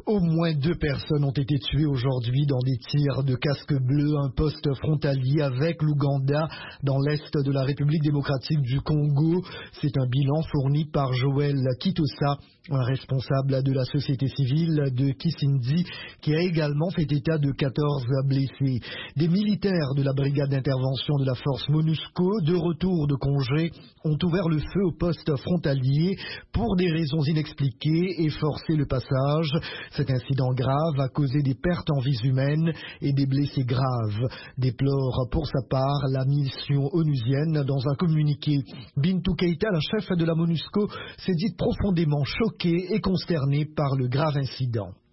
Au moins 2 personnes ont été tuées aujourd'hui dans des tirs de casque bleu, un poste frontalier avec l'Ouganda dans l'est de la République démocratique du Congo. C'est un bilan fourni par Joël Kitosa, un responsable de la société civile de Kisindi, qui a également fait état de 14 blessés. Des militaires de la brigade d'intervention de la force MONUSCO, de retour de congé, ont ouvert le feu au poste frontalier pour des raisons inexpliquées et forcé le passage. Cet incident grave a causé des pertes en vies humaines et des blessés graves. Déplore pour sa part la mission onusienne dans un communiqué. Bintou Keïta, la chef de la MONUSCO, s'est dite profondément choquée et consternée par le grave incident.